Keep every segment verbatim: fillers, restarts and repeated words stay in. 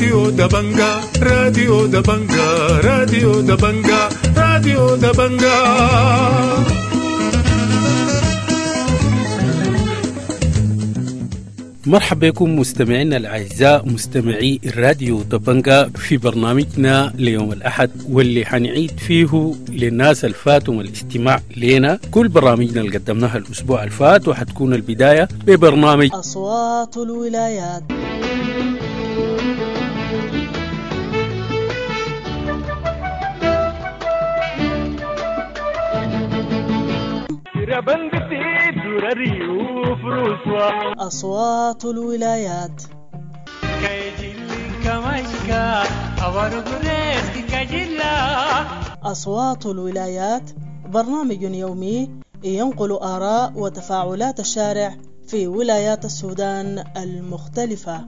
راديو دبنجا راديو دبنجا راديو دبنجا راديو دبنجا. مرحبا بكم مستمعينا الأعزاء مستمعي الراديو دبنجا في برنامجنا ليوم الأحد، واللي حنعيد فيه للناس الفاتهم الاستماع لنا كل برامجنا اللي قدمناها الأسبوع الفات، وحتكون البداية ببرنامج أصوات الولايات. أصوات الولايات. أصوات الولايات برنامج يومي ينقل آراء وتفاعلات الشارع في ولايات السودان المختلفة.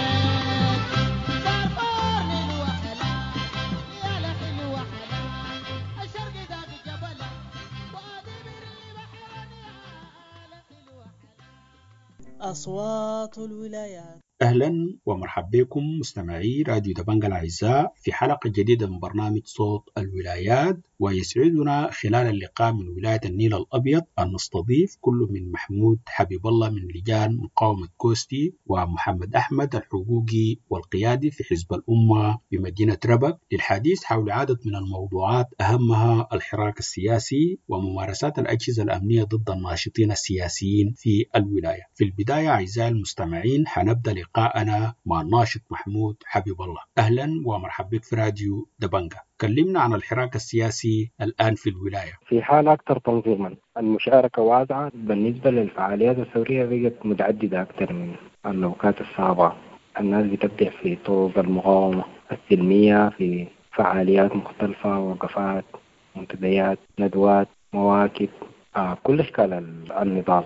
أصوات الولايات. أهلا ومرحبا بكم مستمعي راديو دبنجا الأعزاء في حلقة جديدة من برنامج صوت الولايات. ويسعدنا خلال اللقاء من ولاية النيل الأبيض أن نستضيف كل من محمود حبيب الله من لجان مقاومة كوستي، ومحمد أحمد الحقوقي والقيادي في حزب الأمة بمدينة ربك، للحديث حول عدد من الموضوعات أهمها الحراك السياسي وممارسات الأجهزة الأمنية ضد الناشطين السياسيين في الولاية. في البداية أعزائي المستمعين حنبدأ لقاءنا مع الناشط محمود حبيب الله. أهلا ومرحبا بك في راديو دبنجا. كلمنا عن الحراك السياسي الآن في الولاية. في حال أكثر تنظيما، المشاركة واسعة بالنسبة للفعاليات الثورية، بقت متعددة أكثر من الأوقات السابقة. الناس بتبدع في طرق المقاومة السلمية في فعاليات مختلفة، وقفات، منتديات، ندوات، مواكب، آه كل أشكال النضال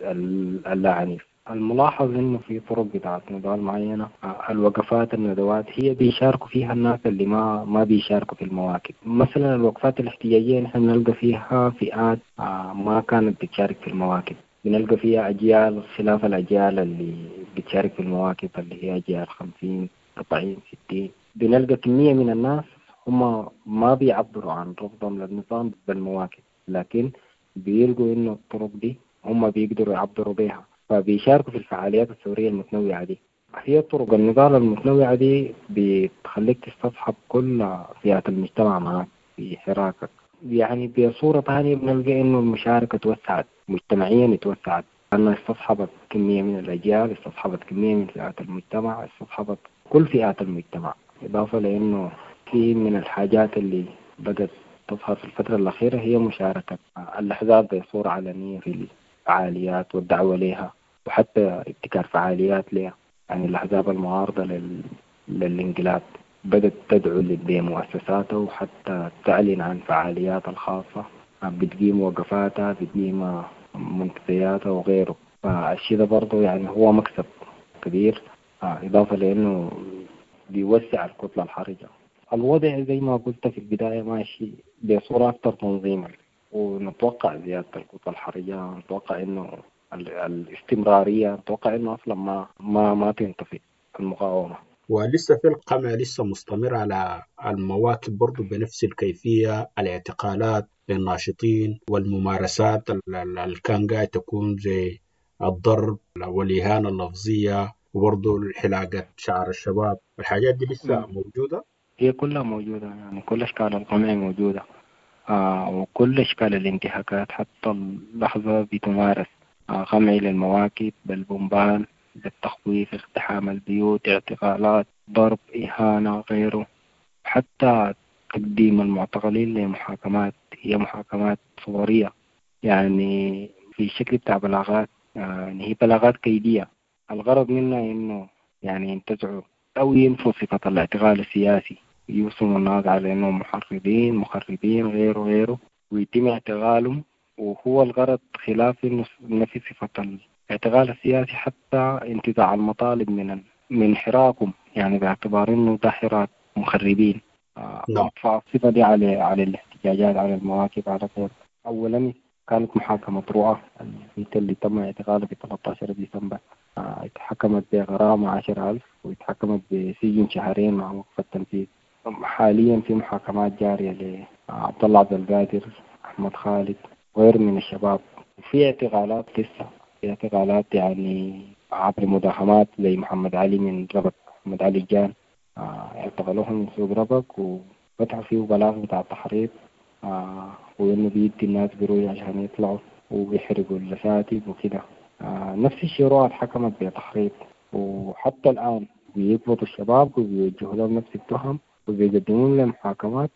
اللاعنيف. الملاحظ إنه في طرق بتاعت نضال معينة، الوقفات الندوات هي بيشاركوا فيها الناس اللي ما ما بيشاركوا في المواكب. مثلا الوقفات الاحتجاجية نحن نلقى فيها فئات ما كانت بتشارك في المواكب، بنلقى فيها أجيال خلاف الأجيال اللي بتشارك في المواكب اللي هي أجيال خمسين أربعين ستين. بنلقى كمية من الناس هم ما بيعبروا عن رفضهم للنظام بالمواكب، لكن بيلقوا إنه الطرق دي هم بيقدروا يعبروا بها، فبيشاركوا في الفعاليات الثورية المتنوعة دي. هي طرق النضال المتنوعة دي بتخليك تستصحب كل فئات المجتمع معك في حراكك. يعني بصورة ثانية بنلقى إنه المشاركة توسعت مجتمعيا، توسعت أنها استصحبت كمية من الأجيال، استصحبت كمية من فئات المجتمع، استصحبت كل فئات المجتمع. إضافة لأنه في من الحاجات اللي بدأت تظهر في الفترة الأخيرة هي مشاركة الأحزاب بصورة علنية في الفعاليات والدعوة لها، وحتى ابتكار فعاليات لها. يعني الأحزاب المعارضة لل... للانقلاب بدأت تدعو بمؤسساتها، وحتى تعلن عن فعاليات الخاصة، بتقيم وقفاتها، بتقيم منتدياتها وغيره. فالشيء ده برضه يعني هو مكسب كبير، إضافة لأنه بيوسع الكتلة الحرجة. الوضع زي ما قلت في البداية ماشي بصورة أكثر تنظيما، ونتوقع زيادة الكتلة الحرجة، نتوقع إنه الاستمرارية، نتوقع إنه أصلا ما ما ما تنتفي المقاومة. ولسه في القمع لسه مستمر على المواكب برضو بنفس الكيفية، الاعتقالات للناشطين والممارسات اللي كان قاعد تكون زي الضرب والإهانة اللفظية، وبرضو حلاقة شعر الشباب. الحاجات دي لسه م. موجودة؟ هي كلها موجودة، يعني كل أشكال القمع موجودة، آه وكل أشكال الانتهاكات. حتى اللحظة بتمارس آه قمع للمواكب بالبومبان، بالتخويف، اقتحام البيوت، اعتقالات، ضرب، إهانة، غيره. حتى تقديم المعتقلين لمحاكمات هي محاكمات صورية، يعني في شكل بتاع بلاغات، يعني هي بلاغات كيدية. الغرض منها إنه يعني ينتزعوا أو ينفوا صفة الاعتقال السياسي، يوصلوا الناس على إنهم محرضين مخربين غيره غيره، ويتم اعتقالهم. وهو الغرض خلاف إنه نفي صفة الاعتقال السياسي، حتى انتزاع المطالب من من حراكهم، يعني باعتبار إنه ده حراك مخربين. نعم. فالصفة دي على على الاحتجاجات، على المواكب، على غيره. أولا كانت محاكمة مطروحة اللي تم اعتقاله في ثلاثة عشر ديسمبر اتحكمت بغرامة عشر ألف واتحكمت بسجن شهرين مع وقف التنفيذ. حاليا في محاكمات جارية لعبد الله عبد القادر، أحمد خالد وغير من الشباب. وفي اعتقالات لسه، في اعتقالات يعني عبر مداهمات زي محمد علي من ربك، محمد علي جان اعتقلوه من سوق ربك وفتحوا فيه بلاغ بتاع التحريض آه وإنه بيدي الناس قروش عشان يطلعوا وبيحرقوا اللساتك وكده. آه نفس الشيء رواد حكمت بتحريض، وحتى الآن بيقبضوا الشباب وبيوجهوا لهم نفس التهم وبيقدمون لهم محاكمات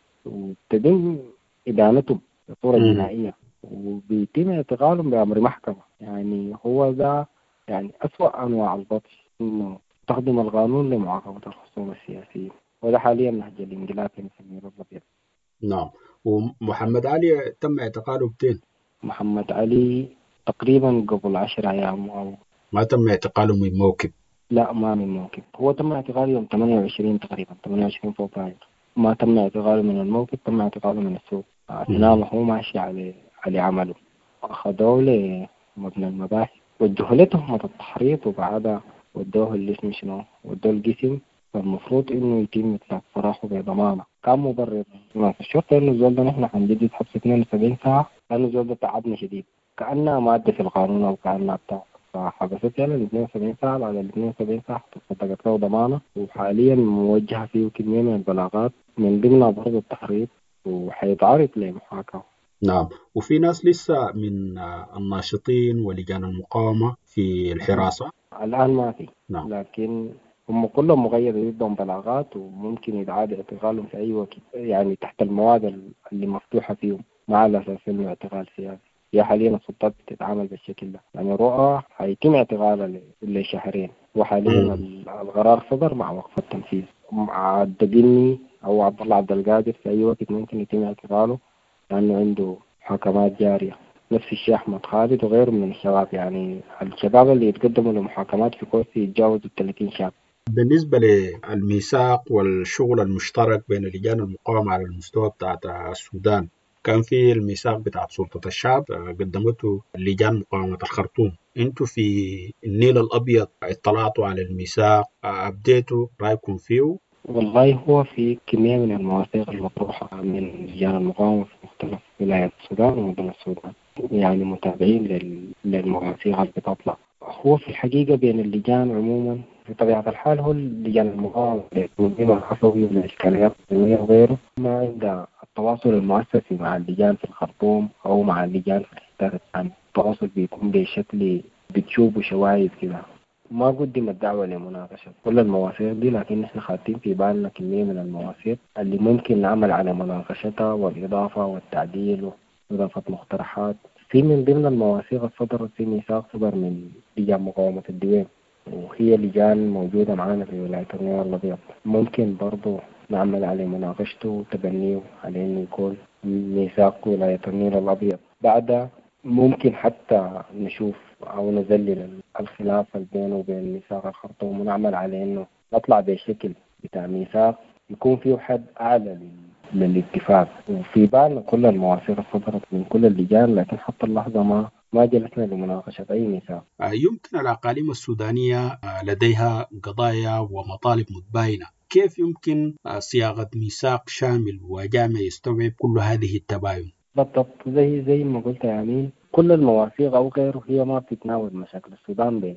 وبتتم إدانتهم بصورة جنائية وبيتم اعتقالهم بأمر محكمة. يعني هو ده يعني أسوأ أنواع البطش، إنه تخدم القانون لمعاقبة الخصوم السياسيين، وده حاليا نهج الانقلاب في النيل الأبيض. نعم. ومحمد علي تم اعتقاله بتين؟ محمد علي تقريبا قبل عشر أيام أو ما تم اعتقاله من موكب؟ لا ما من موكب، هو تم اعتقاله يوم ثمانية وعشرين تقريبا ثمانية وعشرين فبراير. ما تم اعتقاله من الموكب، تم اعتقاله من السوق أثناء ما هو ماشي على على عمله. أخذوه لمبنى المباحث وجهوا له تهمة التحريض وبعدها ودوه اللي اسمه شنو ودوه القسم. فالمفروض إنه يتم إطلاق سراحه بضمانة. كان مبرر ما في الشرطة إنه الزول ده نحن حنجدد حبس اثنين وسبعين ساعة لأنه الزول ده تعبنا شديد، كأنها مادة في القانون أو كأنها بتاع. فحبست يعني ال اثنين وسبعين ساعة، بعد ال اثنين وسبعين ساعة تصدقت له ضمانة، وحاليا موجهة فيه كمية من البلاغات من ضمنها برضه التحريض وحيتعرض لمحاكمة. نعم. وفي ناس لسه من الناشطين ولجان المقاومة في الحراسة الآن ما في. نعم. لكن هم كلهم مغير ضدهم بلاغات وممكن يتعاد اعتقالهم في أي وقت، يعني تحت المواد اللي مفتوحة فيهم مع على أساس إنه اعتقال سياسي. هي حاليا السلطات بتتعامل بالشكل ده، يعني رؤى هيتم اعتقالها لشهرين، وحاليا القرار صدر مع وقف التنفيذ. مع الدقني أو عبد الله عبد القادر في أي وقت ممكن يتم اعتقاله لأنه عنده محاكمات جارية. نفس الشيء أحمد خالد وغيره من الشباب، يعني الشباب اللي يتقدموا لمحاكمات في كرسي يتجاوزوا ثلاثين شاب. بالنسبة للميثاق والشغل المشترك بين لجان المقاومة على المستوى بتاع السودان، كان في الميثاق بتاع سلطة الشعب قدمته لجان مقاومة الخرطوم. انتوا في النيل الأبيض اطلعتوا على الميثاق، أبديتوا رأيكم فيه؟ والله هو في كمية من المواثيق المطروحة من لجان المقاومة في مختلف ولايات السودان ومدن السودان، يعني متابعين للمواثيق اللي بتطلع. هو في الحقيقة بين اللجان عموما في طبيعة الحال هو لجان المقاومة للتنظيم العفوي والإشكاليات الدولية وغيره ما عندها التواصل المؤسسي مع اللجان في الخرطوم أو مع اللجان في الحتات الثانية. التواصل بيكون بشكل بتشوفوا شواهد كده. ما قدمت دعوة لمناقشة كل المواثيق دي، لكن نحن خاطين في بالنا كمية من المواثيق اللي ممكن نعمل على مناقشتها والإضافة والتعديل وإضافة مقترحات. في من ضمن المواثيق الصدر في ميثاق صدر من لجان مقاومة الدوام، وهي لجان موجودة معانا في ولاية النيل الأبيض. ممكن برضو نعمل على مناقشته وتبنيه على إنه يكون ميثاق ولاية النيل الأبيض. بعد ممكن حتى نشوف أو نذلل الخلاف بينه وبين ميثاق الخرطوم ونعمل على إنه نطلع بشكل بتاع ميثاق يكون فيه حد أعلى للاتفاق. وفي بالنا كل المواثيق الصدرت من كل اللجان، لكن حتى اللحظة ما ما جلسنا لمناقشة أي ميثاق. يمكن الأقاليم السودانية لديها قضايا ومطالب متباينة، كيف يمكن صياغة ميثاق شامل وجامع يستوعب كل هذه التباين؟ بالضبط زي زي ما قلت، يعني كل المواثيق أو غيره هي ما بتتناول مشاكل السودان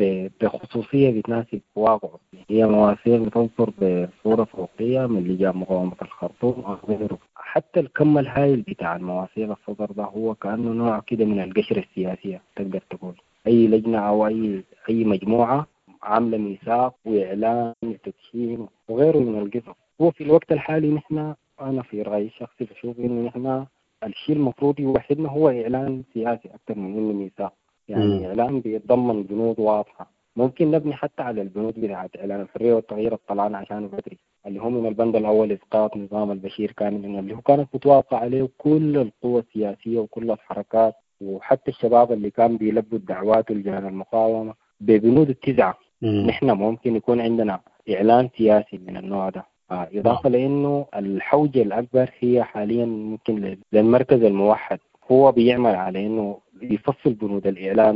بخصوصية بتناسب واقعه. هي مواثيق بتنظر بصورة فوقية من لجان مقاومة الخرطوم أو غيره. حتى الكم الهائل بتاع المواثيق الصدر ده هو كأنه نوع كده من القشرة السياسية. تقدر تقول أي لجنة أو أي أي مجموعة عاملة ميثاق وإعلان وتدشين وغيره من القصص. هو في الوقت الحالي نحن أنا في رأيي الشخصي بشوف إنه نحن الشيء المفروض يوحدنا هو إعلان سياسي أكثر من إنه ميثاق. يعني م. إعلان بيتضمن بنود واضحة. ممكن نبني حتى على البنود بتاعت إعلان الحرية والتغيير الطلعنا عشان بدري، اللي هو من البند الأول إسقاط نظام البشير كاملا، اللي هو كانت متوافقة عليه كل القوى السياسية وكل الحركات وحتى الشباب اللي كان بيلبوا الدعوات لجان المقاومة ببنود التزعة. نحن ممكن يكون عندنا إعلان سياسي من النوع ده. آه إضافة لأنه الحوجة الأكبر هي حاليا ممكن للمركز الموحد، هو بيعمل على أنه يفصل بنود الإعلان ده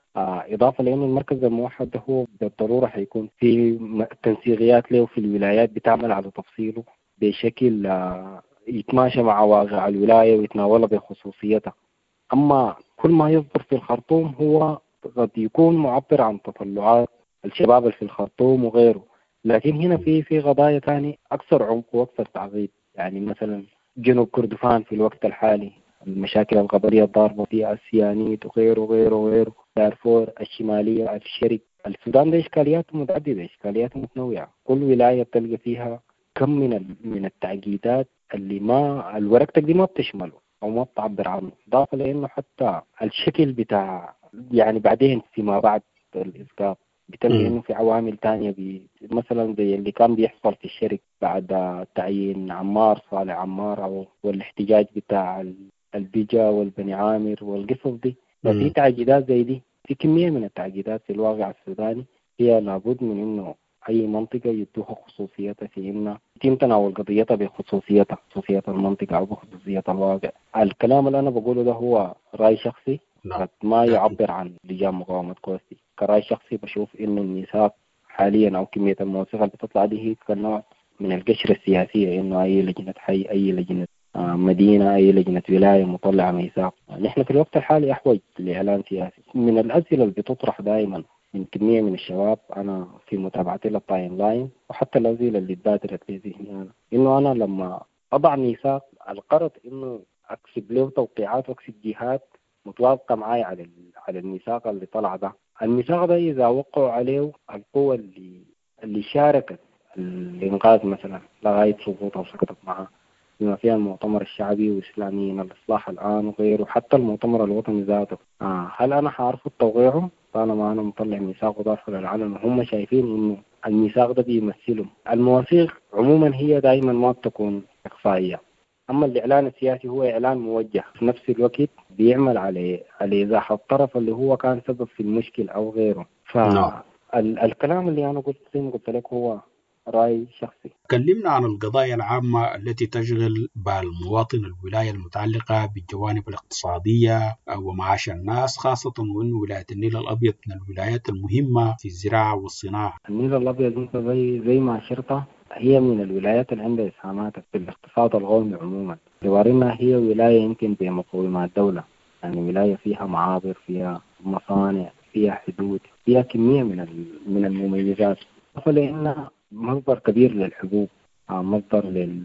آه إضافة لأن المركز الموحد ده هو بالضرورة حيكون في م- تنسيقيات له في الولايات بتعمل على تفصيله بشكل آه يتماشى مع واقع الولاية ويتناولها بخصوصيتها. أما كل ما يصدر في الخرطوم هو قد يكون معبر عن تطلعات الشباب اللي في الخرطوم وغيره، لكن هنا في في قضايا ثانية أكثر عمق وأكثر تعقيد. يعني مثلا جنوب كردفان في الوقت الحالي، المشاكل القبلية الضاربة فيها السيانيت وغيره وغيره وغيره، دارفور الشمالية الشرق، السودان ده إشكاليات متعددة، إشكاليات متنوعة، كل ولاية تلقى فيها كم من ال- من التعقيدات اللي ما الورقتك دي ما بتشمله أو ما بتعبر عنه. إضافة لأنه حتى الشكل بتاع يعني بعدين فيما بعد الإسقاط بتلقى إنه في عوامل تانية بي مثلا زي اللي كان بيحصل في الشرق بعد تعيين عمار صالح عمار أو والاحتجاج بتاع ال- البيجا والبني عامر والقصص دي. ففي تعقيدات زي دي، في كمية من التعقيدات في الواقع السوداني هي لابد من إنه أي منطقة يدوها خصوصيتها في إنها يتم تناول قضيتها بخصوصيتها، خصوصية المنطقة أو بخصوصية الواقع. الكلام اللي أنا بقوله ده هو رأي شخصي نعم. قد ما يعبر عن لجان مقاومة كوستي. كرأي شخصي بشوف إنه الميثاق حاليا أو كمية الموثقة اللي بتطلع دي هي كنوع من القشرة السياسية، إنه أي لجنة حي، أي لجنة آه، مدينة، أي لجنة ولاية مطلعة ميثاق. نحن في الوقت الحالي أحوج لإعلان سياسي. من الأسئلة اللي بتطرح دائما من كمية من الشباب أنا في متابعتي للتايم لاين وحتى الأسئلة اللي تبادرت في ذهني أنا، إنه أنا لما أضع ميثاق القرض إنه أكسب له توقيعات وأكسب جهات متوافقة معي على ال- على الميثاق اللي طلع ده. الميثاق ده إذا وقعوا عليه القوى اللي اللي شاركت الإنقاذ مثلا لغاية سقوطها وسقطت معها، بما فيها المؤتمر الشعبي وإسلاميين الإصلاح الآن وغيره، حتى المؤتمر الوطني ذاته، آه هل أنا حأرفض توقيعه طالما أنا مطلع ميثاق وضافه للعلن وهم شايفين إنه الميثاق ده بيمثلهم؟ المواثيق عموما هي دائما ما بتكون إقصائية، أما الإعلان السياسي هو إعلان موجه في نفس الوقت بيعمل على على إزاحة الطرف اللي هو كان سبب في المشكلة أو غيره. نعم. فالكلام اللي أنا قلت زي ما قلت لك هو رأي شخصي. كلمنا عن القضايا العامة التي تشغل بال المواطن الولاية المتعلقة بالجوانب الاقتصادية ومعاش الناس، خاصة وأن ولاية النيل الأبيض من الولايات المهمة في الزراعة والصناعة. النيل الأبيض أنت زي زي ما أشرت هي من الولايات اللي عندها إسهامات في الاقتصاد القومي عموما، باعتبارها هي ولاية يمكن بمقومات الدولة، يعني ولاية فيها معابر، فيها مصانع، فيها حدود، فيها كمية من ال- من المميزات، فلأنها مصدر كبير للحبوب، آه، مصدر لل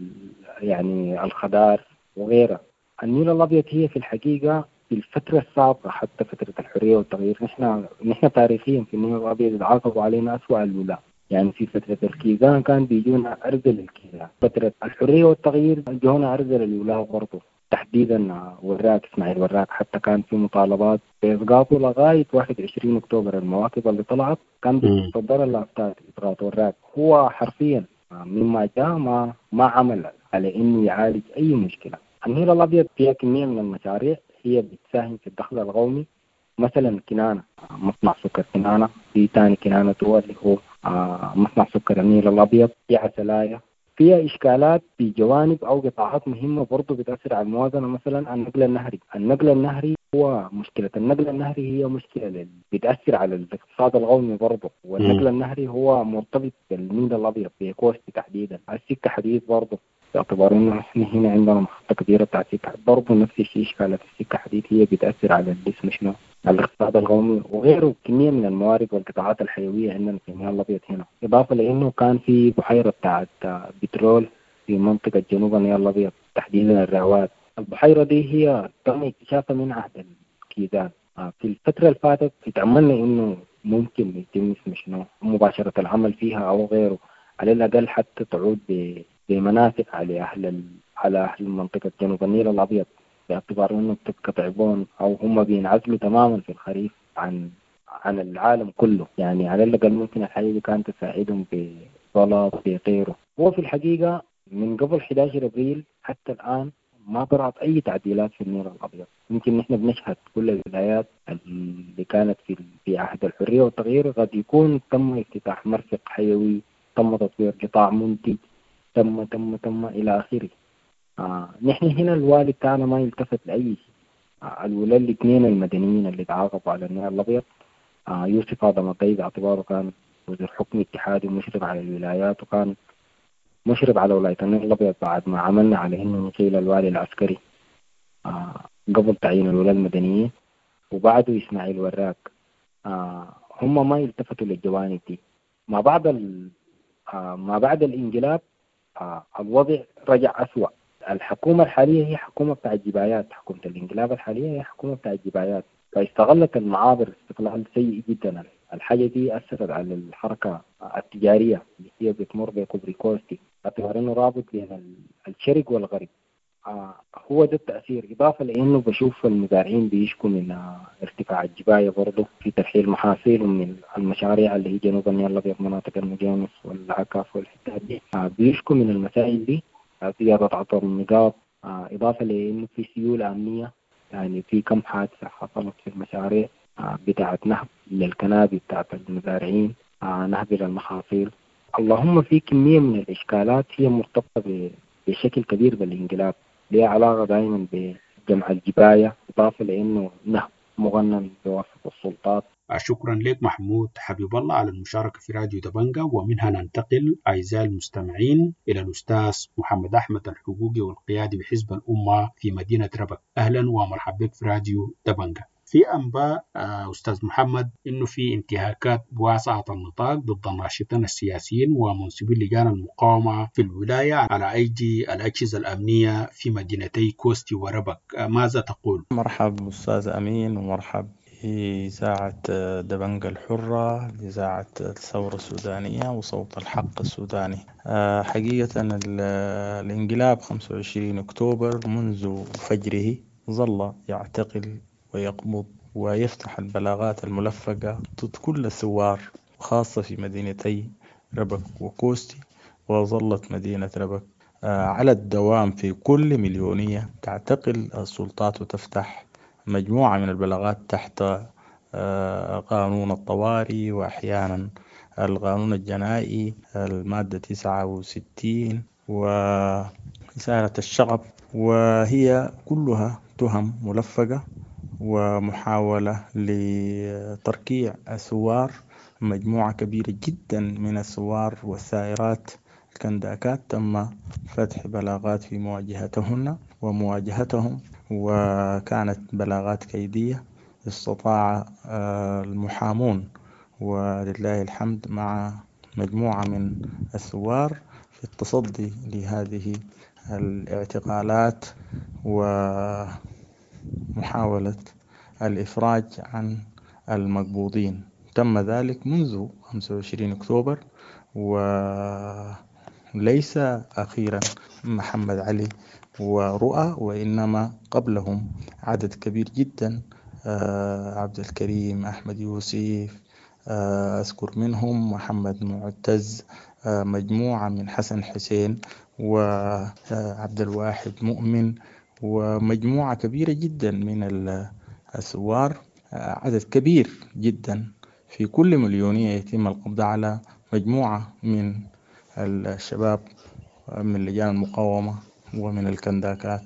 يعني الخضار وغيرها. النيل الأبيض هي في الحقيقة في الفترة السابقة حتى فترة الحرية والتغيير نحن نحن تاريخيا في النيل الأبيض تعاقبوا علينا أسوأ الولاة. يعني في فترة الكيزان كان بيجونا أرذل الكيزان، فترة الحرية والتغيير جونا أرذل الولاة برضه، تحديدا وراك إسماعيل وراك حتى كان في مطالبات بإسقاطه لغاية واحد وعشرين أكتوبر. المواقف اللي طلعت كان بتصدر اللافتات إسقاط وراك، هو حرفيا مما جاء ما ما عمل على إنه يعالج أي مشكلة. النيل الأبيض فيها كمية من المشاريع هي بتساهم في الدخل القومي، مثلا كنانة، مصنع سكر كنانة، في تاني كنانة هو اللي هو آه مصنع سكر النيل الأبيض، في عسلاية، فيها إشكالات في جوانب أو قطاعات مهمة برضو بتأثر على الموازنة. مثلا النقل النهري، النقل النهري هو مشكلة النقل النهري هي مشكلة اللي بتأثر على الاقتصاد القومي برضو، والنقل النهري هو مرتبط بالنيل الأبيض بكوستي تحديدا. السكة حديد برضو، باعتبار انه احنا هنا عندنا محطة كبيرة بتاعت سكة برضه نفس الشيء، إشكالات السكة حديد هي بتأثر على الجسم شنو على الاقتصاد القومي وغيره. كمية من الموارد والقطاعات الحيوية عندنا في النيل الأبيض هنا، إضافة لأنه كان في بحيرة بتاعت بترول في منطقة جنوب النيل الأبيض تحديدا الرعوات. البحيرة دي هي تم اكتشافها من عهد الكيزان. في الفترة اللي فاتت اتأملنا إنه ممكن يتم شنو مباشرة العمل فيها أو غيره، على الأقل حتى تعود ب بمنافع على أهل ال... على أهل منطقة جنوب النيل الأبيض، باعتبار إنه بتبقى تعبون أو هم بينعزلوا تماما في الخريف عن عن العالم كله. يعني على الأقل ممكن الحاجة دي كانت تساعدهم بطلب بغيره. هو في الحقيقة من قبل أحد عشر أبريل حتى الآن ما طرأت أي تعديلات في النيل الأبيض. يمكن نحن بنشهد كل الولايات اللي كانت في في عهد الحرية والتغيير قد يكون تم افتتاح مرفق حيوي، تم تطوير قطاع منتج، تم تم تم إلى آخره. آه نحن هنا الوالد تاعنا ما يلتفت لأي شيء. آه الولاة الاثنين المدنيين اللي تعاقبوا على النيل الأبيض آه يوسف هذا مطي باعتباره كان وزير حكم اتحادي ومشرف على الولايات، وكان مشرف على ولاية النيل الأبيض بعد ما عملنا على إنه نصيل الوالي العسكري آه قبل تعيين الولاة المدنيين، وبعده إسماعيل وراك. آه هم ما يلتفتوا للجوانب دي. ما بعد ال... آه ما بعد الانقلاب آه الوضع رجع أسوأ. الحكومة الحالية هي حكومة بتاع الجبايات، حكومة الانقلاب الحالية هي حكومة بتاع الجبايات، فاستغلت المعابر استغلال سيء جدا. الحاجة دي أثرت على الحركة التجارية اللي هي بتمر بكوبري كوستي، باعتبار إنه رابط بين الشرق والغرب. آه هو ده التأثير، إضافة لأنه بشوف المزارعين بيشكوا من آه ارتفاع الجباية برضه في ترحيل محاصيلهم من المشاريع اللي هي جنوب النيل الأبيض، مناطق المجانس والعكاف والحتات دي. آه بيشكوا من المسائل دي، آه زيادة عطر النقاط، آه إضافة لأنه في سيولة أمنية. يعني في كم حادثة حصلت في المشاريع آه بتاعة نهب للكنابي بتاعة المزارعين، آه نهب للمحاصيل. اللهم في كمية من الإشكالات هي مرتبطة بشكل كبير بالانقلاب، لها علاقة دائما بجمع الجباية، إضافة لأنه نهب مغنم بواسطة السلطات. شكرا لك محمود حبيب الله على المشاركة في راديو دبنجة. ومنها ننتقل أعزائي المستمعين إلى الأستاذ محمد أحمد الحقوقي والقيادي بحزب الأمة في مدينة ربك. أهلا ومرحبا بك في راديو دبنجة. في أنباء أستاذ محمد إنه في انتهاكات واسعة النطاق ضد الناشطين السياسيين ومنسوبي لجان المقاومة في الولاية على أيدي الأجهزة الأمنية في مدينتي كوستي وربك، ماذا تقول؟ مرحب أستاذ أمين، ومرحب إذاعة دبنجة الحرة، إذاعة الثورة السودانية وصوت الحق السوداني. حقيقة الانقلاب خمسة وعشرين أكتوبر منذ فجره ظل يعتقل ويقبض ويفتح البلاغات الملفقة ضد كل الثوار، خاصة في مدينتي ربك وكوستي. وظلت مدينة ربك على الدوام في كل مليونية تعتقل السلطات وتفتح مجموعة من البلاغات تحت قانون الطوارئ، وأحيانا القانون الجنائي المادة تسعة وستين وإثارة الشغب، وهي كلها تهم ملفقة ومحاولة لتركيع الثوار. مجموعة كبيرة جدا من الثوار والثائرات الكنداكات تم فتح بلاغات في مواجهتهن ومواجهتهم، وكانت بلاغات كيدية. استطاع المحامون ولله الحمد مع مجموعة من الثوار في التصدي لهذه الاعتقالات ومحاولة الإفراج عن المقبوضين. تم ذلك منذ خمسة وعشرين أكتوبر، وليس أخيرا محمد علي ورؤى، وإنما قبلهم عدد كبير جدا، عبد الكريم أحمد يوسف أذكر منهم، محمد معتز، مجموعة من حسن حسين وعبد الواحد مؤمن، ومجموعة كبيرة جدا من الثوار. عدد كبير جدا في كل مليونية يتم القبض على مجموعة من الشباب من لجان المقاومة ومن الكنداكات،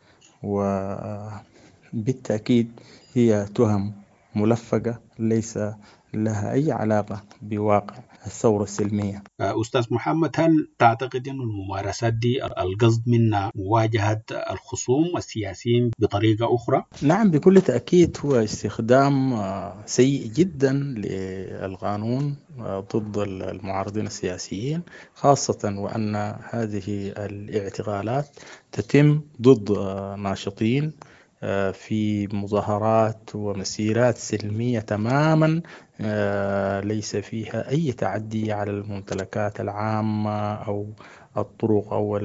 وبالتأكيد هي تهم ملفقة ليس لها أي علاقة بواقع الثورة السلمية. أستاذ محمد، هل تعتقد أن الممارسات دي القصد منها مواجهة الخصوم السياسيين بطريقة أخرى؟ نعم بكل تأكيد، هو استخدام سيء جدا للقانون ضد المعارضين السياسيين، خاصة وأن هذه الاعتقالات تتم ضد ناشطين في مظاهرات ومسيرات سلمية تماما، ليس فيها أي تعدي على الممتلكات العامة أو الطرق أو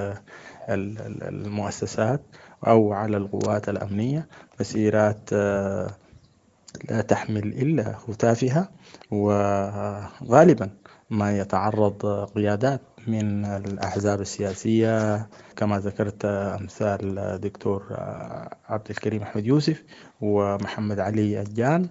المؤسسات أو على القوات الأمنية. مسيرات لا تحمل إلا هتافها، وغالبا ما يتعرض قيادات من الأحزاب السياسية كما ذكرت، أمثال دكتور عبد الكريم أحمد يوسف ومحمد علي الجان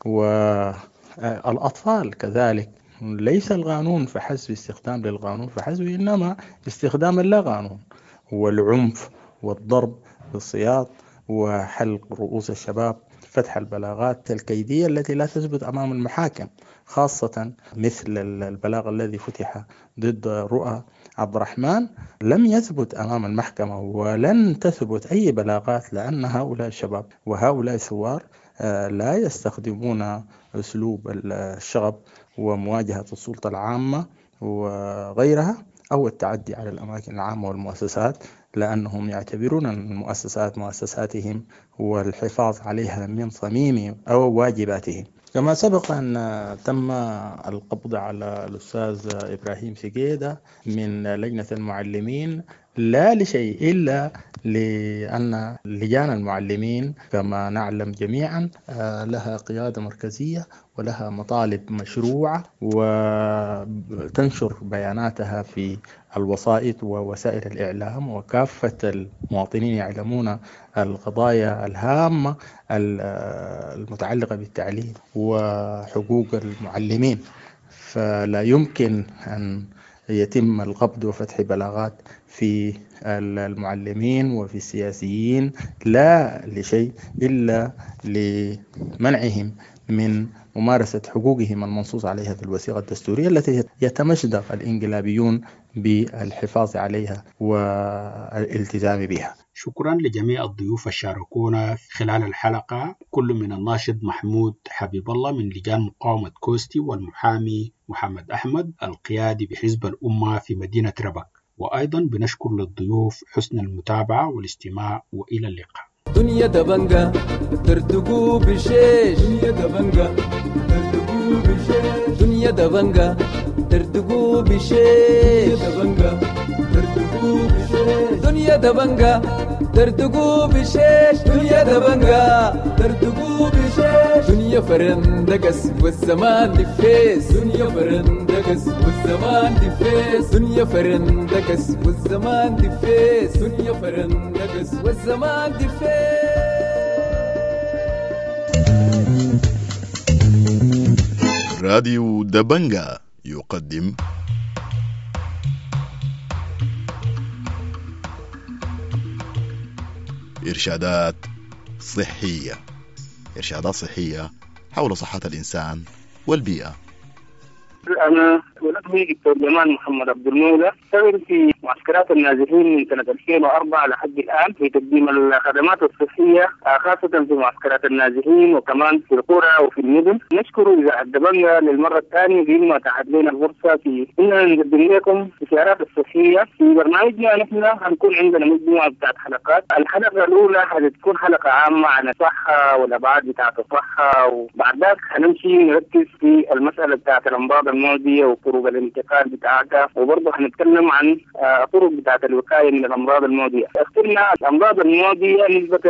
والأطفال كذلك. ليس القانون فحسب، استخدام للقانون فحسب، إنما استخدام اللا قانون والعنف والضرب بالسياط وحلق رؤوس الشباب فتح البلاغات الكيدية التي لا تثبت أمام المحاكم، خاصة مثل البلاغ الذي فتح ضد رؤى عبد الرحمن لم يثبت أمام المحكمة، ولن تثبت أي بلاغات، لأن هؤلاء الشباب وهؤلاء الثوار لا يستخدمون أسلوب الشغب ومواجهة السلطة العامة وغيرها أو التعدي على الأماكن العامة والمؤسسات، لأنهم يعتبرون المؤسسات مؤسساتهم والحفاظ عليها من صميم أو واجباتهم. كما سبق أن تم القبض على الأستاذ إبراهيم سجيدة من لجنة المعلمين، لا لشيء إلا لأن لجان المعلمين كما نعلم جميعا لها قيادة مركزية ولها مطالب مشروعة وتنشر بياناتها في الوسائط ووسائل الإعلام، وكافة المواطنين يعلمون القضايا الهامة المتعلقة بالتعليم وحقوق المعلمين، فلا يمكن أن يتم القبض وفتح بلاغات في المعلمين وفي السياسيين لا لشيء إلا لمنعهم من ممارسة حقوقهم المنصوص عليها في الوثيقة الدستورية التي يتمشدق الإنقلابيون بالحفاظ عليها والالتزام بها. شكرا لجميع الضيوف الشاركونا خلال الحلقة، كل من الناشط محمود حبيب الله من لجان مقاومة كوستي، والمحامي محمد أحمد القيادي بحزب الأمة في مدينة ربك. وأيضا بنشكر للضيوف حسن المتابعة والاستماع، وإلى اللقاء. دنيا دبنجا ترتقو بشيش، دنيا دبنجا ترتقو بشيش، دنيا دبنجا ترتقو بشيش، دبنجا ترتقو بشيش، دنيا دبنجا ترتقو بشيش، دنيا دبنجا ترتقو بشيش، دنيا فرندقس والزمان دفيس، دنيا فرندقس والزمان دفيس، دنيا فرندقس والزمان دفيس، دنيا فرندقس والزمان دفيس. راديو دبنجا يقدم إرشادات صحية، إرشادات صحية حول صحة الإنسان والبيئة. أنا ولدني دكتور جمال محمد عبد المولى، اشتغل في معسكرات النازحين من سنة ألفين وأربعة لحد الآن في تقديم الخدمات الصحية، خاصة في معسكرات النازحين وكمان في القرى وفي المدن. نشكر إذاعة دبنجا للمرة الثانية بما أتاحت لنا الفرصة في إننا نقدم لكم الإشارات الصحية في برنامجنا. نحن هنكون عندنا مجموعة بتاعت حلقات. الحلقة الأولى هتكون حلقة عامة عن الصحة والأبعاد بتاعت الصحة، وبعد ذلك هنمشي نركز في المسألة بتاعت الأمراض المعدية وطرق الانتقال بتاعتها، وبرضه هنتكلم عن طرق بتاعت الوقاية من الأمراض المعدية. اخترنا الأمراض المعدية نسبة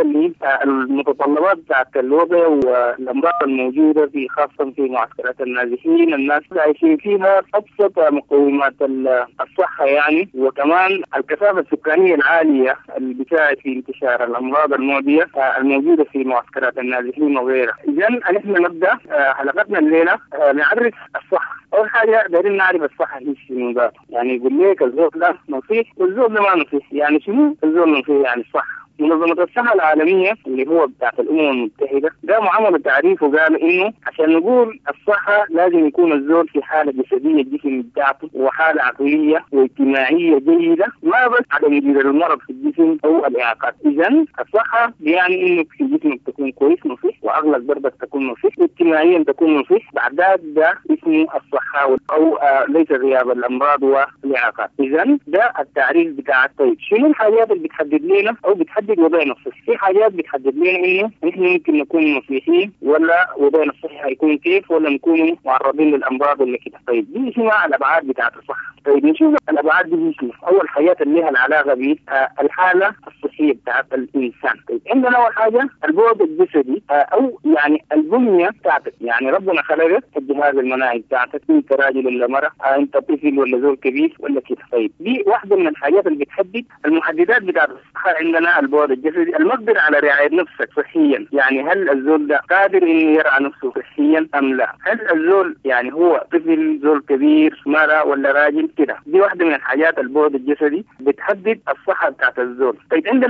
للمتطلبات بتاعت الوضع والأمراض الموجودة في خاصة في معسكرات النازحين. الناس عايشين فيها أبسط مقومات الصحة يعني، وكمان الكثافة السكانية العالية اللي بتساعد في انتشار الأمراض المعدية الموجودة في معسكرات النازحين وغيرها. إذن نحن نبدأ حلقتنا الليلة نعرف الصحة. أول حاجة دايرين نعرف الصحة هي شنو ذاته، يعني يقول لك الزول ده نصيح والزول ده ما نصيح، يعني شنو الزول نصيح يعني الصحة. منظمة الصحة العالمية اللي هو بتاعت الأمم المتحدة ده معامل تعريف وقال إنه عشان نقول الصحة لازم يكون الزول في حالة جسدية الجسم بتاعته وحالة عقلية واجتماعية جيدة، ما بس عدم وجود المرض في الجسم أو الإعاقات. إذن الصحة يعني إنه في جسمك تكون كويس نصيح، وعقلك برضك تكون نصيح، واجتماعيا تكون نصيح. بعد ده اسمه الصحة أو آه ليس غياب الأمراض والإعاقات. إذن ده التعريف بتاع الطيب. شنو الحاجات اللي بتحدد لنا أو بتحدد وضعنا الصحي؟ في حاجات بتحدد لنا انه نحن ممكن نكون مصيحين ولا وضعنا الصحي هيكون كيف، ولا نكون معرضين للامراض اللي كده. طيب دي اسمها الابعاد بتاعت الصحه. طيب نشوف الابعاد دي شنو. اول حاجات اللي لها العلاقه بالحاله الصحيه بتاعت الانسان. طيب عندنا اول حاجه البعد الجسدي او يعني البنيه بتاعتك، يعني ربنا خلقك الجهاز المناعي بتاعتك، انت راجل ولا مرأة، انت طفل ولا زول كبير ولا كده. طيب دي واحده من الحاجات اللي بتحدد المحددات بتاعت الصحه. عندنا البعد الجسدي، المقدرة على رعاية نفسك صحيا، يعني هل الزول ده قادر انه يرعى نفسه صحيا ام لا؟ هل الزول يعني هو طفل، زول كبير، مرأة ولا راجل كده. دي واحدة من الحاجات البعد الجسدي بتحدد الصحة بتاعت الزول. طيب عندنا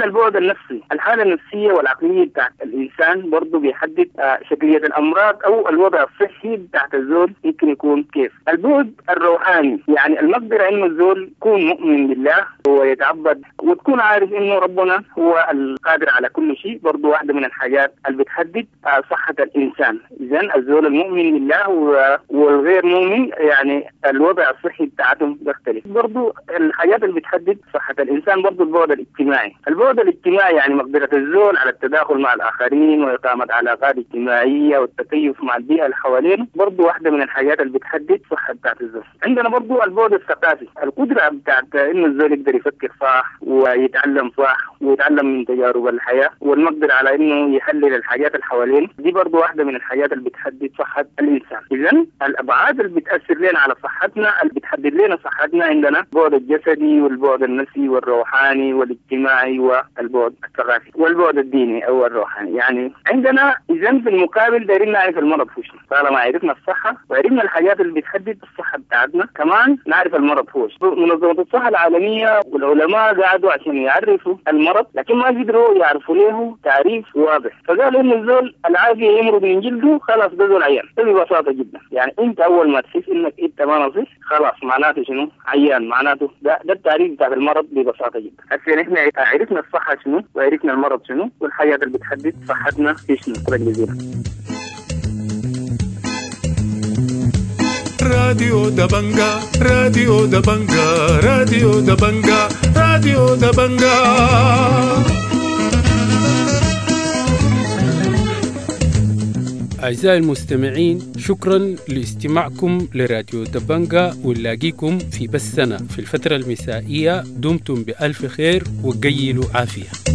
عندنا البعد النفسي، الحالة النفسية والعقلية بتاعت الإنسان برضو بيحدد آه شكلية الأمراض أو الوضع الصحي بتاعت الزول ممكن يكون كيف. البعد الروحاني يعني المقدرة إنه الزول يكون مؤمن بالله ويتعبد وتكون عارف إنه ربنا هو القادر على كل شيء، برضو واحدة من الحاجات اللي بتحدد آه صحة الإنسان. إذن الزول المؤمن بالله والغير مؤمن يعني الوضع الصحي بتاعتهم بيختلف. برضو الحاجات اللي بتحدد صحة الإنسان برضو البعد الاجتماعي. البعد الاجتماعي يعني مقدرة الزول على التداخل مع الآخرين وإقامة علاقات اجتماعية والتكيف مع البيئة اللي حوالينه، برضو واحدة من الحاجات اللي بتحدد صحة بتاعت الزول. عندنا برضو البعد الثقافي، القدرة بتاعت إنه الزول يقدر يفكر صح ويتعلم صح ويتعلم من تجارب الحياة والمقدرة على إنه يحلل الحاجات اللي حوالينه، دي برضو واحدة من الحاجات اللي بتحدد صحة الإنسان. إذن الأبعاد اللي بتأثر لنا على صحتنا اللي بتحدد لنا صحتنا عندنا البعد الجسدي والبعد النفسي والروحاني والاجتماعي والبعد الثقافي والبعد الديني أو الروحاني. يعني عندنا إذن في المقابل دايرين نعرف المرض فوش. طالما عرفنا الصحة وعرفنا الحاجات اللي بتحدد الصحة بتاعتنا كمان نعرف المرض فوش. منظمة الصحة العالمية والعلماء قعدوا عشان يعرفوا المرض لكن ما قدروا يعرفوا له تعريف واضح، فقالوا إن الزول العافية يمرض من جلده خلاص ده زول عيان. ببساطة جدا يعني أنت أول ما تحس إنك أنت ما نصيح خلاص معناته شنو؟ عيان. معناته ده, ده التعريف بتاع المرض ببساطة جدا. هسه نحن عرفنا الصحة شنو وعرفنا المرض شنو والحاجات اللي بتحدد صحتنا في شنو. شكرا جزيلا. راديو دبنجا راديو دبنجا راديو دبنجا راديو دبنجا. أعزائي المستمعين، شكرا لاستماعكم لراديو دبنجا، ونلاقيكم في بثنا في الفترة المسائية. دمتم بألف خير وقيلوا عافية.